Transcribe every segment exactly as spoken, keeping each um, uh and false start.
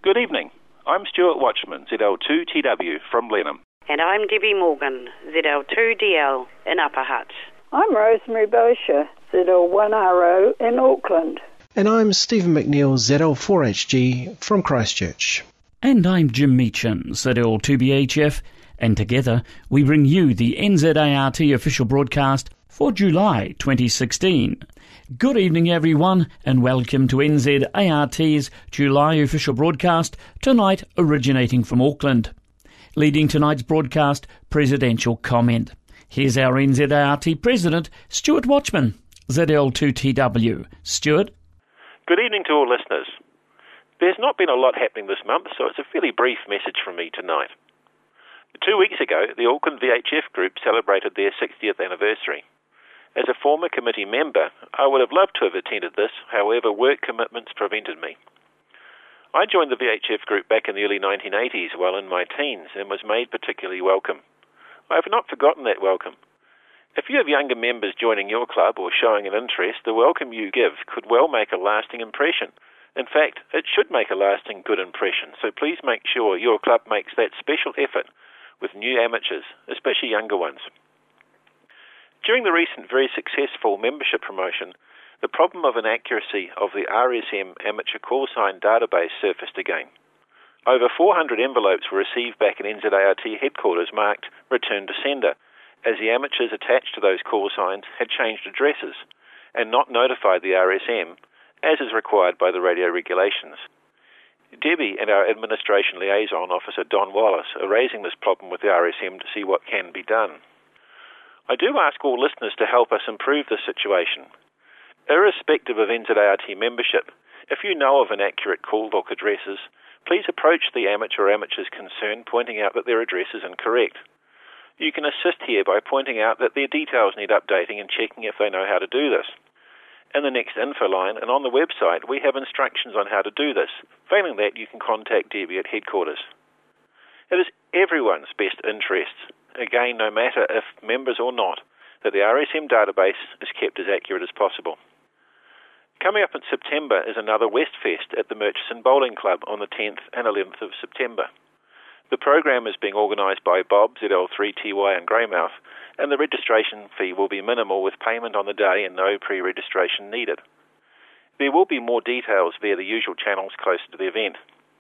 Good evening. I'm Stuart Watchman, Z L two T W from Blenheim. And I'm Debbie Morgan, Z L two D L in Upper Hutt. I'm Rosemary Bosher, Z L one R O in Auckland. And I'm Stephen McNeil, Z L four H G from Christchurch. And I'm Jim Meacham, Z L two B H F, and together we bring you the N Z A R T official broadcast for July twenty sixteen. Good evening everyone, and welcome to N Z A R T's July official broadcast, tonight originating from Auckland. Leading tonight's broadcast, presidential comment. Here's our N Z A R T President, Stuart Watchman, Z L two T W. Stuart? Good evening to all listeners. There's not been a lot happening this month, so it's a fairly brief message from me tonight. Two weeks ago, the Auckland V H F group celebrated their sixtieth anniversary. As a former committee member, I would have loved to have attended this, however work commitments prevented me. I joined the V H F group back in the early nineteen eighties while in my teens and was made particularly welcome. I have not forgotten that welcome. If you have younger members joining your club or showing an interest, the welcome you give could well make a lasting impression. In fact, it should make a lasting good impression, so please make sure your club makes that special effort with new amateurs, especially younger ones. During the recent very successful membership promotion, the problem of inaccuracy of the R S M amateur call sign database surfaced again. Over four hundred envelopes were received back in N Z A R T headquarters marked Return to Sender, as the amateurs attached to those call signs had changed addresses and not notified the R S M, as is required by the radio regulations. Debbie and our Administration Liaison Officer Don Wallace are raising this problem with the R S M to see what can be done. I do ask all listeners to help us improve this situation. Irrespective of N Z A R T membership, if you know of inaccurate call book addresses, please approach the amateur or amateurs concerned pointing out that their address is incorrect. You can assist here by pointing out that their details need updating and checking if they know how to do this. In the next info line and on the website, we have instructions on how to do this. Failing that, you can contact Debbie at headquarters. It is everyone's best interests, again, no matter if members or not, that the R S M database is kept as accurate as possible. Coming up in September is another Westfest at the Murchison Bowling Club on the tenth and eleventh of September. The program is being organised by Bob, Z L three T Y in Greymouth, and the registration fee will be minimal with payment on the day and no pre-registration needed. There will be more details via the usual channels closer to the event.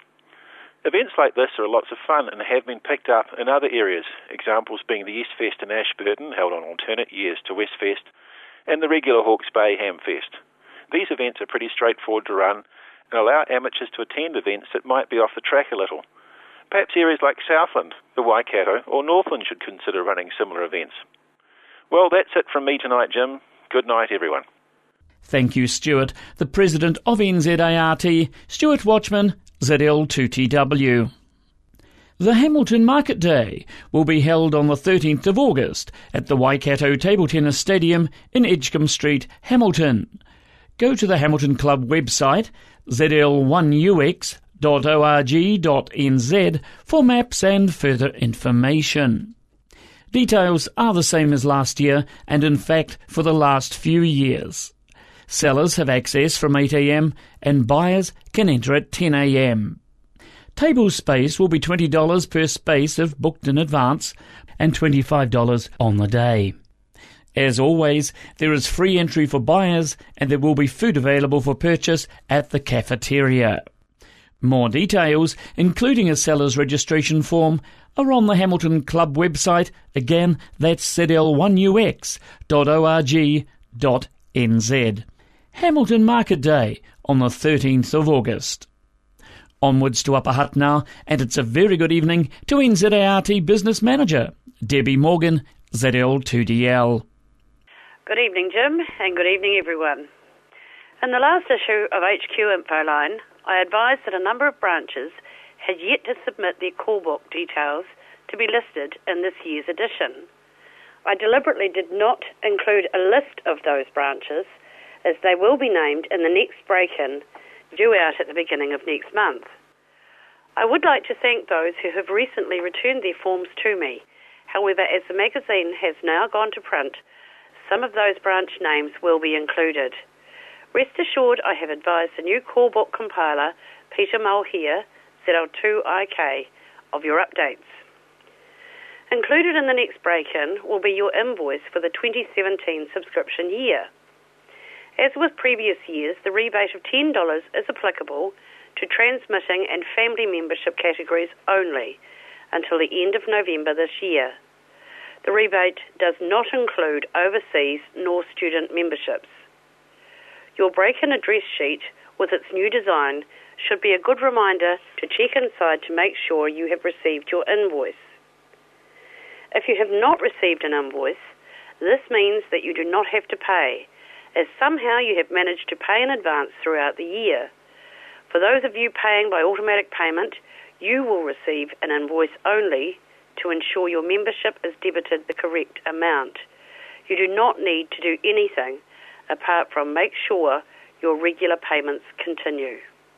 Events like this are lots of fun and have been picked up in other areas, examples being the Eastfest in Ashburton, held on alternate years to Westfest, and the regular Hawke's Bay Hamfest. These events are pretty straightforward to run and allow amateurs to attend events that might be off the track a little. Perhaps areas like Southland, the Waikato, or Northland should consider running similar events. Well, that's it from me tonight, Jim. Good night, everyone. Thank you, Stuart. The President of N Z A R T, Stuart Watchman, Z L two T W. The Hamilton Market Day will be held on the thirteenth of August at the Waikato Table Tennis Stadium in Edgecombe Street, Hamilton. Go to the Hamilton Club website, Z L one U X dot org dot N Z, for maps and further information. Details are the same as last year and in fact for the last few years. Sellers have access from eight a m and buyers can enter at ten a m. Table space will be twenty dollars per space if booked in advance and twenty-five dollars on the day. As always, there is free entry for buyers and there will be food available for purchase at the cafeteria. More details, including a seller's registration form, are on the Hamilton Club website. Again, that's Z L one U X dot org dot N Z. Hamilton Market Day on the thirteenth of August. Onwards to Upper Hutt now, and it's a very good evening to N Z A R T Business Manager, Debbie Morgan, Z L two D L. Good evening, Jim, and good evening, everyone. In the last issue of H Q Infoline, I advised that a number of branches had yet to submit their call book details to be listed in this year's edition. I deliberately did not include a list of those branches, as they will be named in the next break-in due out at the beginning of next month. I would like to thank those who have recently returned their forms to me. However, as the magazine has now gone to print, some of those branch names will be included. Rest assured, I have advised the new call book compiler, Peter Mulhere, Z L two I K of your updates. Included in the next break-in will be your invoice for the twenty seventeen subscription year. As with previous years, the rebate of ten dollars is applicable to transmitting and family membership categories only until the end of November this year. The rebate does not include overseas nor student memberships. Your break-in address sheet with its new design should be a good reminder to check inside to make sure you have received your invoice. If you have not received an invoice, this means that you do not have to pay, as somehow you have managed to pay in advance throughout the year. For those of you paying by automatic payment, you will receive an invoice only to ensure your membership is debited the correct amount. You do not need to do anything apart from make sure your regular payments continue.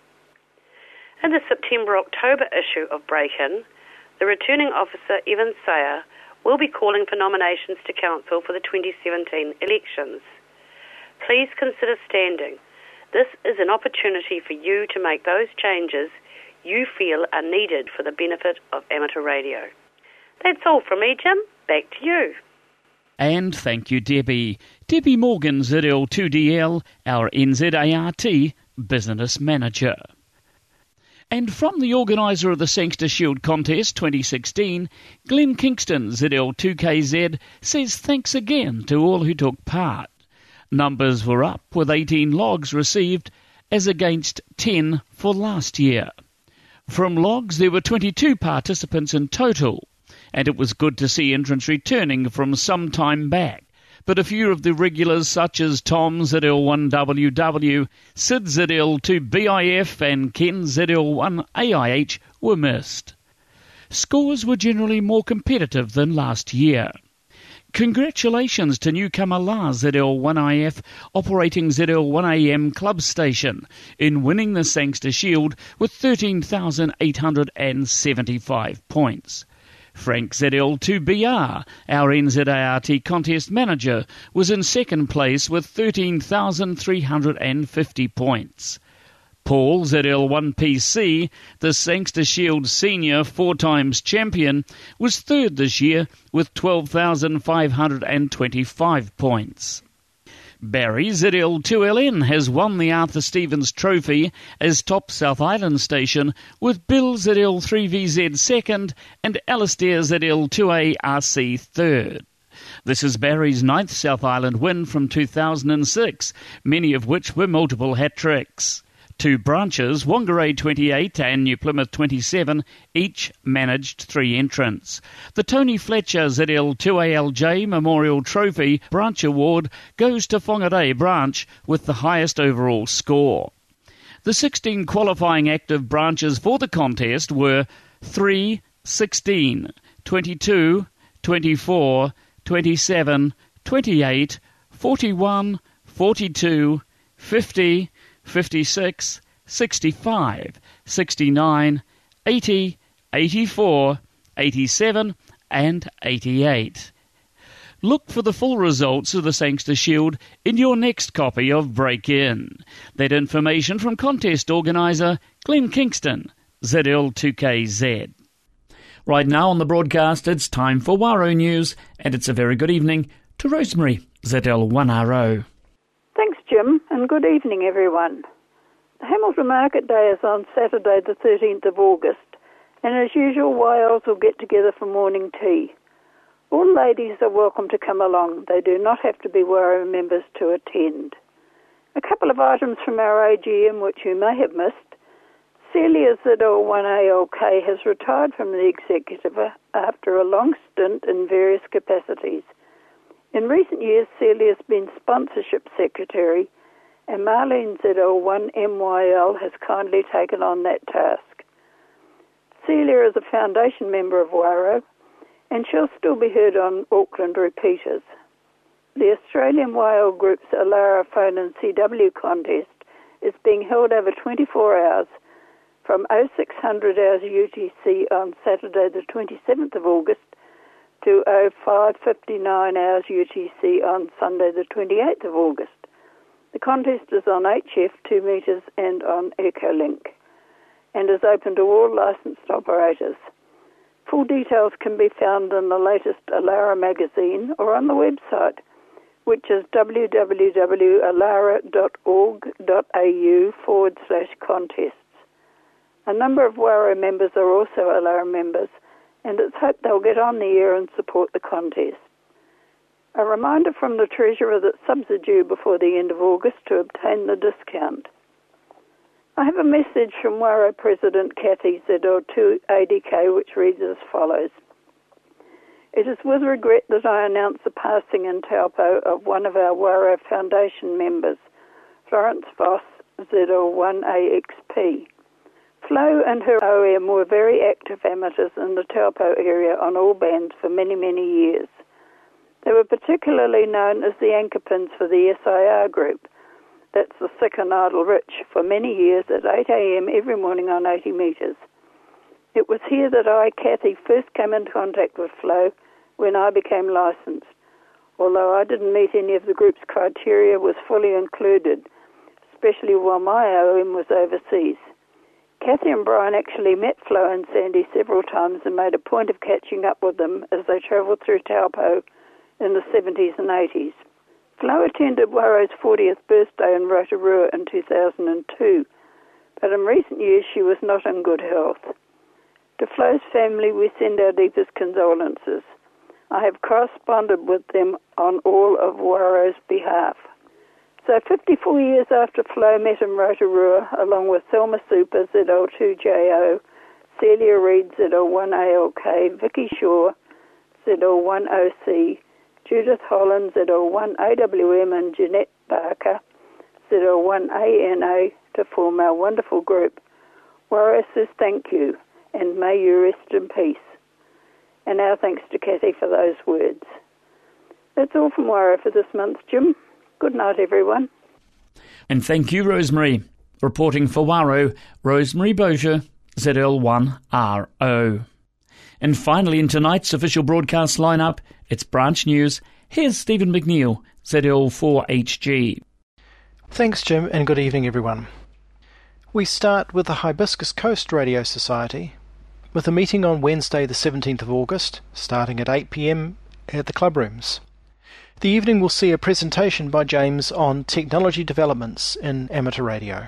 In the September-October issue of Break-In, the returning officer, Evan Sayer, will be calling for nominations to council for the twenty seventeen elections. Please consider standing. This is an opportunity for you to make those changes you feel are needed for the benefit of amateur radio. That's all from me, Jim. Back to you. And thank you, Debbie. Debbie Morgan, Z L two D L, our N Z A R T Business Manager. And from the organiser of the Sangster Shield Contest twenty sixteen, Glenn Kingston, Z L two K Z, says thanks again to all who took part. Numbers were up, with eighteen logs received, as against ten for last year. From logs, there were twenty-two participants in total, and it was good to see entrants returning from some time back. But a few of the regulars, such as Tom Z L one W W, Sid Z L two B I F and Ken Z L one A I H, were missed. Scores were generally more competitive than last year. Congratulations to newcomer Lars Z L one I F, operating Z L one A M club station, in winning the Sangster Shield with thirteen thousand eight hundred seventy-five points. Frank Z L two B R, our N Z A R T contest manager, was in second place with thirteen thousand three hundred fifty points. Paul Z L one P C, the Sangster Shield senior four times champion, was third this year with twelve thousand five hundred twenty-five points. Barry Z L two L N has won the Arthur Stevens Trophy as top South Island station, with Bill Z L three V Z second and Alistair Z L two A R C third. This is Barry's ninth South Island win from two thousand six, many of which were multiple hat-tricks. Two branches, Whangarei twenty-eight and New Plymouth twenty-seven, each managed three entrants. The Tony Fletcher Z L two A L J Memorial Trophy Branch Award goes to Whangarei Branch with the highest overall score. The sixteen qualifying active branches for the contest were three, sixteen, twenty-two, twenty-four, twenty-seven, twenty-eight, forty-one, forty-two, fifty, fifty-six, sixty-five, sixty-nine, eighty, eighty-four, eighty-seven and eighty-eight. Look for the full results of the Sangster Shield in your next copy of Break-In. That information from contest organiser Glenn Kingston, Z L two K Z. Right now on the broadcast, it's time for Waro News, and it's a very good evening to Rosemary, Z L one R O. Thanks, Jim, and good evening, everyone. The Hamilton Market Day is on Saturday the thirteenth of August, and as usual, Y Ls will get together for morning tea. All ladies are welcome to come along. They do not have to be Waro members to attend. A couple of items from our A G M which you may have missed. Celia Z L one A L K has retired from the executive after a long stint in various capacities. In recent years, Celia has been sponsorship secretary, and Marlene Z L one M Y L has kindly taken on that task. Celia is a foundation member of Waro, and she'll still be heard on Auckland repeaters. The Australian Y L Group's Alara Phone and C W contest is being held over twenty-four hours from oh six hundred hours U T C on Saturday the twenty-seventh of August to oh five fifty-nine hours U T C on Sunday the twenty-eighth of August. The contest is on H F two metres and on Echolink. and is open to all licensed operators. Full details can be found in the latest Alara magazine or on the website, which is www.alara.org.au forward slash contests. A number of Waro members are also Alara members, and it's hoped they'll get on the air and support the contest. A reminder from the Treasurer that subs are due before the end of August to obtain the discount. I have a message from Waro President Kathy Z L two A D K which reads as follows. It is with regret that I announce the passing in Taupo of one of our Waro Foundation members, Florence Voss, Z L one A X P. Flo and her O M were very active amateurs in the Taupo area on all bands for many, many years. They were particularly known as the anchorpins for the S I R group, that's the Sick and Idle Rich, for many years at eight a.m. every morning on eighty metres. It was here that I, Kathy, first came into contact with Flo when I became licensed. Although I didn't meet any of the group's criteria, was fully included, especially while my O M was overseas. Kathy and Brian actually met Flo and Sandy several times and made a point of catching up with them as they travelled through Taupo in the seventies and eighties. Flo attended Waro's fortieth birthday in Rotorua in two thousand two, but in recent years she was not in good health. To Flo's family we send our deepest condolences. I have corresponded with them on all of Waro's behalf. So fifty-four years after Flo met in Rotorua, along with Thelma Super, Z L two J O, Celia Reid, Z L one A L K, Vicky Shaw, Z L one O C, Judith Holland, Z L one A W M, and Jeanette Barker, Z L one A N A, to form our wonderful group. Waro says thank you, and may you rest in peace. And our thanks to Kathy for those words. That's all from Waro for this month, Jim. Good night, everyone. And thank you, Rosemary. Reporting for Waro, Rosemary Bozier, Z L one R O. And finally, in tonight's official broadcast lineup, it's Branch News. Here's Stephen McNeil, Z L four H G. Thanks, Jim, and good evening, everyone. We start with the Hibiscus Coast Radio Society, with a meeting on Wednesday the seventeenth of August, starting at eight p.m. at the club rooms. The evening will see a presentation by James on technology developments in amateur radio.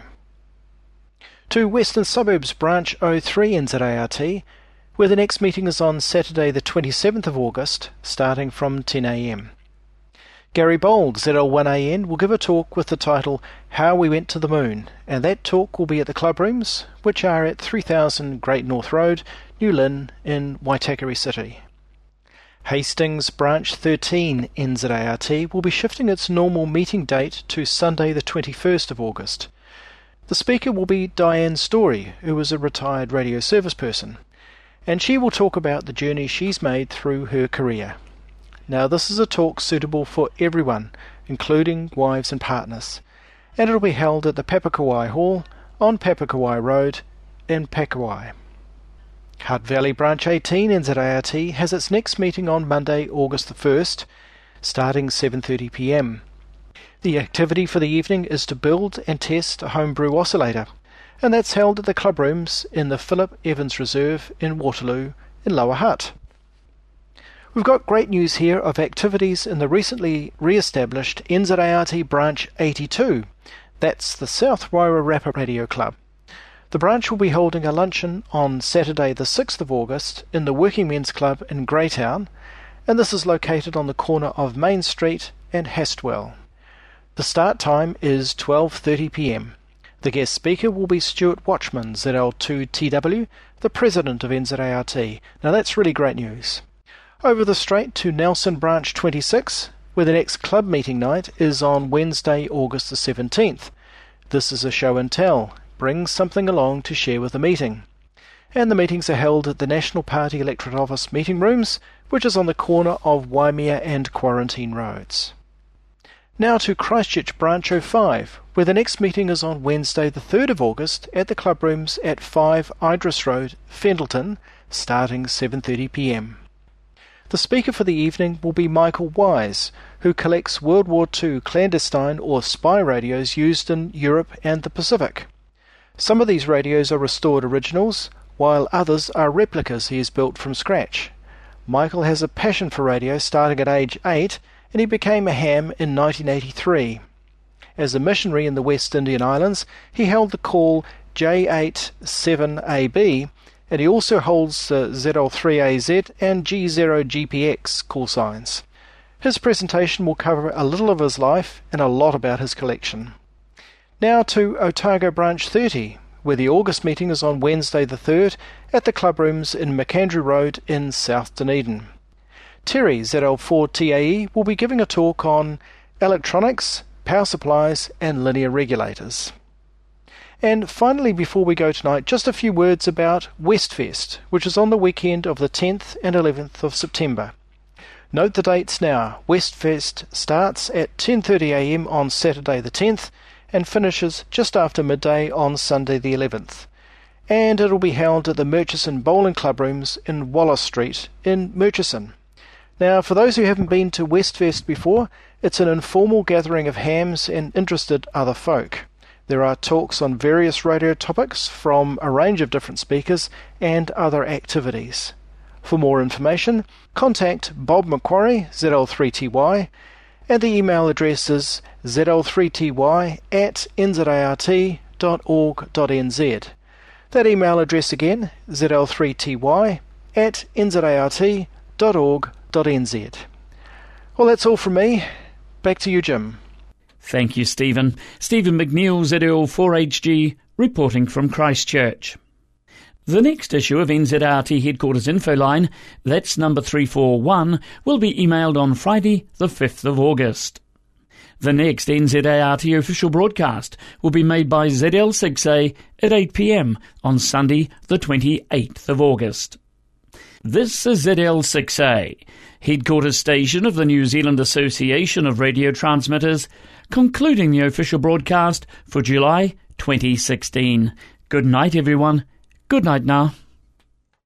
To Western Suburbs Branch oh three N Z A R T, where the next meeting is on Saturday the twenty-seventh of August, starting from ten a.m. Gary Bold, Z L one A N, will give a talk with the title How We Went to the Moon, and that talk will be at the club rooms, which are at three thousand Great North Road, New Lynn in Waitakere City. Hastings Branch thirteen N Z A R T will be shifting its normal meeting date to Sunday the twenty-first of August. The speaker will be Diane Story, who is a retired radio service person, and she will talk about the journey she's made through her career. Now, this is a talk suitable for everyone, including wives and partners, and it will be held at the Papakawai Hall on Papakawai Road in Pakawai. Hutt Valley Branch eighteen N Z A R T has its next meeting on Monday, August the first, starting seven thirty p.m. The activity for the evening is to build and test a homebrew oscillator, and that's held at the club rooms in the Philip Evans Reserve in Waterloo in Lower Hutt. We've got great news here of activities in the recently re-established N Z A R T Branch eighty-two. That's the South Wairarapa Radio Club. The branch will be holding a luncheon on Saturday the sixth of August in the Working Men's Club in Greytown, and this is located on the corner of Main Street and Hastwell. The start time is twelve thirty p.m. The guest speaker will be Stuart Watchman, Z L two T W, the president of N Z A R T. Now that's really great news. Over the straight to Nelson Branch twenty-six, where the next club meeting night is on Wednesday, August the seventeenth. This is a show and tell. Bring something along to share with the meeting. And the meetings are held at the National Party Electorate Office meeting rooms, which is on the corner of Waimea and Quarantine Roads. Now to Christchurch Branch oh five, where the next meeting is on Wednesday the third of August at the club rooms at five Idris Road, Fendleton, starting seven thirty p.m. The speaker for the evening will be Michael Wise, who collects World War Two clandestine or spy radios used in Europe and the Pacific. Some of these radios are restored originals, while others are replicas he has built from scratch. Michael has a passion for radio starting at age eight, and he became a ham in nineteen eighty-three. As a missionary in the West Indian Islands, he held the call J eight seven A B, and he also holds the Z L three A Z and G zero G P X call signs. His presentation will cover a little of his life and a lot about his collection. Now to Otago Branch thirty, where the August meeting is on Wednesday the third at the club rooms in McAndrew Road in South Dunedin. Terry, Z L four T A E, will be giving a talk on electronics, power supplies and linear regulators. And finally, before we go tonight, just a few words about Westfest, which is on the weekend of the tenth and eleventh of September. Note the dates now. Westfest starts at ten thirty a m on Saturday the tenth and finishes just after midday on Sunday the eleventh. And it'll be held at the Murchison Bowling Club rooms in Wallace Street in Murchison. Now, for those who haven't been to Westfest before, it's an informal gathering of hams and interested other folk. There are talks on various radio topics from a range of different speakers and other activities. For more information, contact Bob Macquarie, Z L three T Y, and the email address is z l three t y at n z a r t dot org dot n z. That email address again, z l three t y at n z a r t dot org dot n z. Well, that's all from me. Back to you, Jim. Thank you, Stephen. Stephen McNeil, Z L four H G, reporting from Christchurch. The next issue of N Z R T Headquarters Infoline, that's number three forty-one, will be emailed on Friday the fifth of August. The next N Z A R T official broadcast will be made by Z L six A at eight p m on Sunday the twenty-eighth of August. This is Z L six A, headquarters station of the New Zealand Association of Radio Transmitters, concluding the official broadcast for July twenty sixteen. Good night, everyone. Good night now.